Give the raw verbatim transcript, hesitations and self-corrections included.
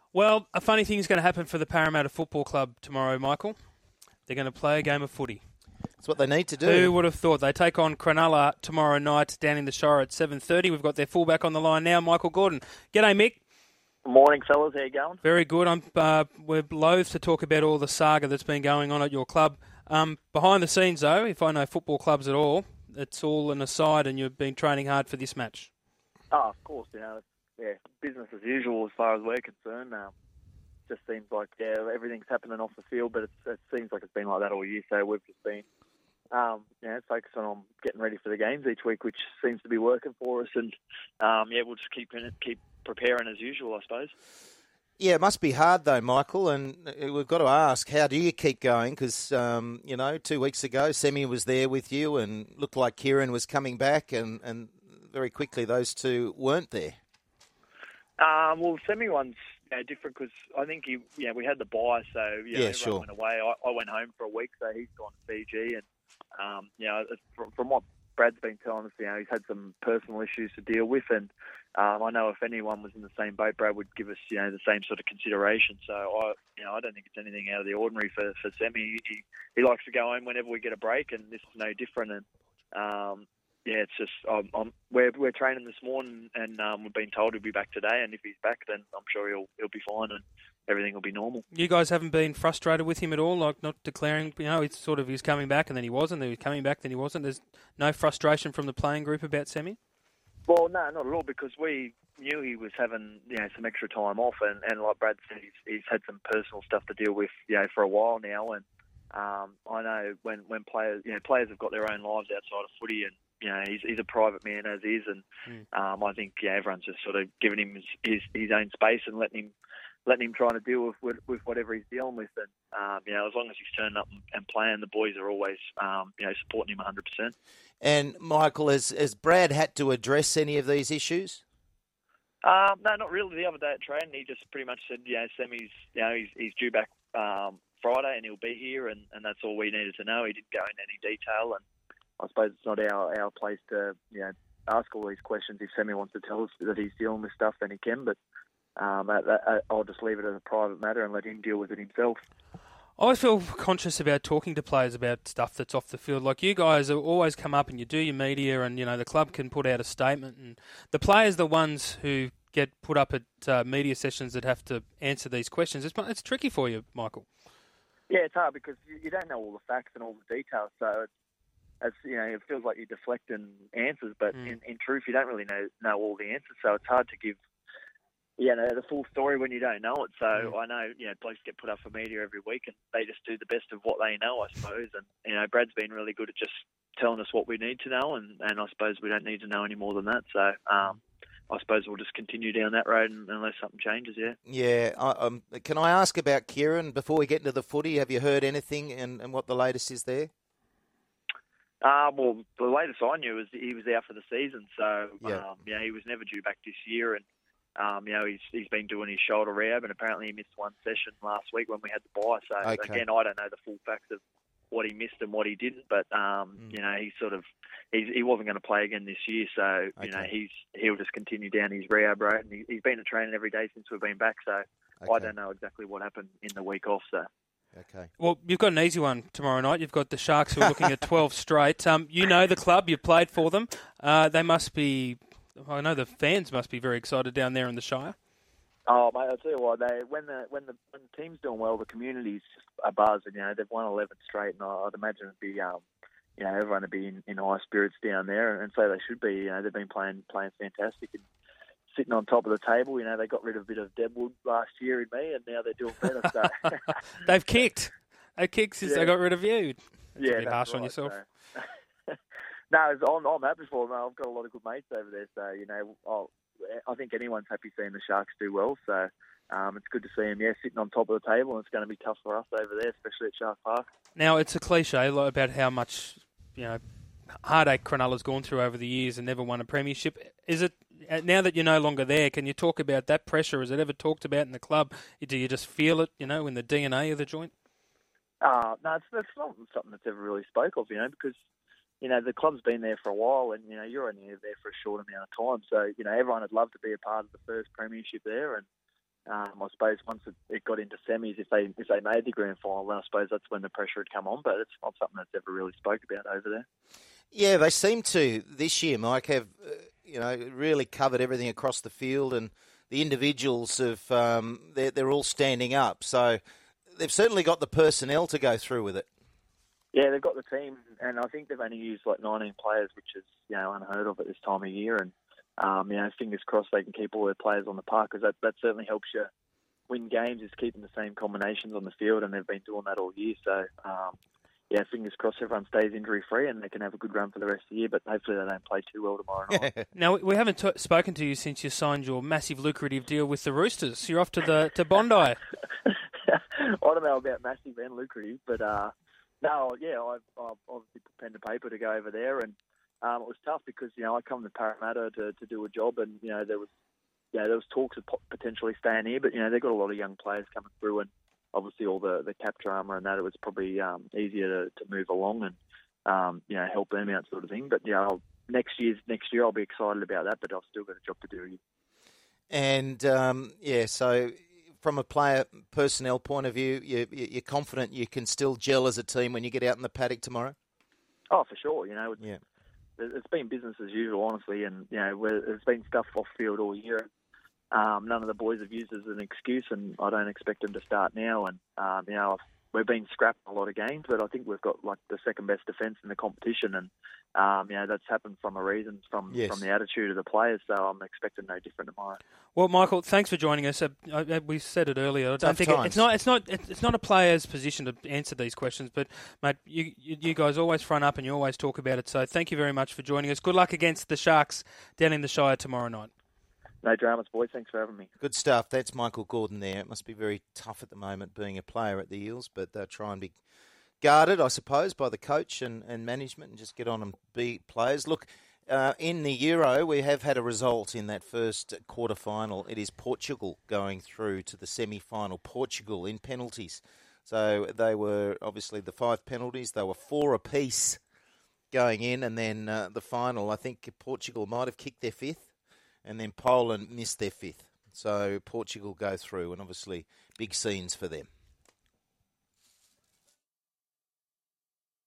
Well, a funny thing is going to happen for the Parramatta Football Club tomorrow, Michael. They're going to play a game of footy. That's what they need to do. Who would have thought? They take on Cronulla tomorrow night down in the Shire at seven thirty. We've got their fullback on the line now, Michael Gordon. G'day, Mick. Morning, fellas. How you going? Very good. I'm. Uh, we're loath to talk about all the saga that's been going on at your club. Um, behind the scenes, though, if I know football clubs at all, it's all an aside, and you've been training hard for this match. Oh, of course. You know, yeah, business as usual as far as we're concerned. Um, just seems like yeah, everything's happening off the field, but it's, it seems like it's been like that all year. So we've just been, um, you know, focusing on getting ready for the games each week, which seems to be working for us. And um, yeah, we'll just keep keep preparing as usual, I suppose. Yeah, it must be hard though, Michael, and we've got to ask, how do you keep going? Because, um, you know, two weeks ago, Semi was there with you and looked like Kieran was coming back, and, and very quickly those two weren't there. Um, well, Semi one's you know, different because I think he, you know, we had the bye, so you know, yeah, everyone sure. went away. I, I went home for a week, so he's gone to Fiji, and um, you know, from, from what Brad's been telling us, you know, he's had some personal issues to deal with, and um, I know if anyone was in the same boat, Brad would give us, you know, the same sort of consideration. So I, you know, I don't think it's anything out of the ordinary for, for Semi. He, he likes to go home whenever we get a break, and this is no different. And um, yeah, it's just um, I'm, we're we're training this morning, and um, we've been told he'll be back today. And if he's back, then I'm sure he'll he'll be fine, and everything will be normal. You guys haven't been frustrated with him at all, like not declaring, you know, it's sort of he was coming back and then he wasn't, then he was coming back, then he wasn't. There's no frustration from the playing group about Semi? Well, no, not at all, because we knew he was having, you know, some extra time off, and, and like Brad said, he's, he's had some personal stuff to deal with, you know, for a while now, and um, I know when, when players, you know, players have got their own lives outside of footy, and you know, he's he's a private man as is, and mm. um, I think yeah, everyone's just sort of giving him his, his his own space and letting him letting him try to deal with, with, with whatever he's dealing with, and um, you know, as long as he's turning up and, and playing, the boys are always um, you know supporting him one hundred percent. And Michael, has, has Brad had to address any of these issues? Um, no, not really. The other day at training, he just pretty much said, you know, Semi's, you know, he's, he's due back um, Friday and he'll be here, and, and that's all we needed to know. He didn't go into any detail, and I suppose it's not our, our place to, you know, ask all these questions. If Semi wants to tell us that he's dealing with stuff, then he can, but um, I, I, I'll just leave it as a private matter and let him deal with it himself. I always feel conscious about talking to players about stuff that's off the field. Like you guys always come up and you do your media, and you know the club can put out a statement, and the players, the ones who get put up at uh, media sessions that have to answer these questions. It's it's tricky for you, Michael. Yeah, it's hard because you, you don't know all the facts and all the details. So it's, it's you know it feels like you're deflecting answers, but mm. in, in truth, you don't really know know all the answers. So it's hard to give. You know, the full story when you don't know it. So mm. I know, you know, blokes get put up for media every week and they just do the best of what they know, I suppose. And, you know, Brad's been really good at just telling us what we need to know, and, and I suppose we don't need to know any more than that. So um, I suppose we'll just continue down that road unless something changes, yeah. Yeah. I, um, can I ask about Kieran before we get into the footy? Have you heard anything and, and what the latest is there? Uh, well, the latest I knew was he was out for the season. So, yeah, um, yeah, he was never due back this year, and Um, you know, he's he's been doing his shoulder rehab, and apparently he missed one session last week when we had the bye. So, okay. again, I don't know the full facts of what he missed and what he didn't, but, um, mm. you know, he sort of, he's, he wasn't going to play again this year, so, okay. you know, he's he'll just continue down his rehab road, and he, he's been at training every day since we've been back, so okay. I don't know exactly what happened in the week off, so. Okay. Well, you've got an easy one tomorrow night. You've got the Sharks who are looking at twelve straight. Um, you know the club. You've played for them. Uh, they must be, I know the fans must be very excited down there in the Shire. Oh, mate, I'll tell you what, they, when the when the when the team's doing well, the community's just a buzz, and you know they've won eleven straight, and I'd imagine it'd be, um, you know, everyone would be in, in high spirits down there, and so they should be. You know, they've been playing playing fantastic and sitting on top of the table. You know, they got rid of a bit of deadwood last year in me, and now they're doing better. So they've kicked, they kicked since yeah. they got rid of you. That's yeah, a bit that's harsh right, on yourself. So. No, I'm, I'm happy for them. I've got a lot of good mates over there, so you know, I'll, I think anyone's happy seeing the Sharks do well. So um, it's good to see them, yeah, sitting on top of the table, and it's going to be tough for us over there, especially at Shark Park. Now, it's a cliche about how much, you know, heartache Cronulla's gone through over the years and never won a premiership. Is it, now that you're no longer there, can you talk about that pressure? Is it ever talked about in the club? Do you just feel it, you know, in the D N A of the joint? Uh, no, it's, it's not something that's ever really spoke of, you know, because, you know, the club's been there for a while, and, you know, you're only there for a short amount of time. So, you know, everyone would love to be a part of the first premiership there, and, Um, I suppose once it, it got into semis, if they if they made the grand final, then I suppose that's when the pressure had come on. But it's not something that's ever really spoke about over there. Yeah, they seem to this year, Mike, have uh, you know really covered everything across the field, and the individuals have um, they're, they're all standing up. So they've certainly got the personnel to go through with it. Yeah, they've got the team, and I think they've only used like nineteen players, which is you know unheard of at this time of year. And um, you know, fingers crossed they can keep all their players on the park, because that that certainly helps you win games, is keeping the same combinations on the field, and they've been doing that all year. So um, yeah, fingers crossed everyone stays injury free and they can have a good run for the rest of the year. But hopefully they don't play too well tomorrow night. Now we haven't t- spoken to you since you signed your massive lucrative deal with the Roosters. You're off to the to Bondi. I don't know about massive and lucrative, but. Uh, No, yeah, I've, I've obviously put pen to paper to go over there, and um, it was tough because you know I come to Parramatta to, to do a job, and you know there was, yeah, there was talks of potentially staying here, but you know they've got a lot of young players coming through, and obviously all the, the cap drama and that, it was probably um, easier to, to move along and um, you know help them out, sort of thing. But yeah, I'll, next year's next year I'll be excited about that, but I've still got a job to do here. And um, yeah, so. From a player personnel point of view, you, you're confident you can still gel as a team when you get out in the paddock tomorrow? Oh, for sure. You know, it's, yeah. it's been business as usual, honestly, and you know, there's been stuff off field all year. Um, none of the boys have used it as an excuse, and I don't expect them to start now. And um, you know, I've, we've been scrapping a lot of games, but I think we've got like the second best defence in the competition, and um, you know that's happened from a reason, from yes. from the attitude of the players. So I'm expecting no different tomorrow. Well, Michael, thanks for joining us. Uh, uh, we said it earlier. I don't Tough think times. it, it's not. It's not. It's not a player's position to answer these questions. But mate, you you guys always front up and you always talk about it. So thank you very much for joining us. Good luck against the Sharks down in the Shire tomorrow night. No dramas, boys. Thanks for having me. Good stuff. That's Michael Gordon there. It must be very tough at the moment being a player at the Eels, but they'll try and be guarded, I suppose, by the coach and, and management and just get on and be players. Look, uh, in the Euro, we have had a result in that first quarter-final. It is Portugal going through to the semi-final. Portugal in penalties. So they were obviously the five penalties. They were four apiece going in, and then uh, the final, I think Portugal might have kicked their fifth. And then Poland missed their fifth. So Portugal go through, and obviously big scenes for them.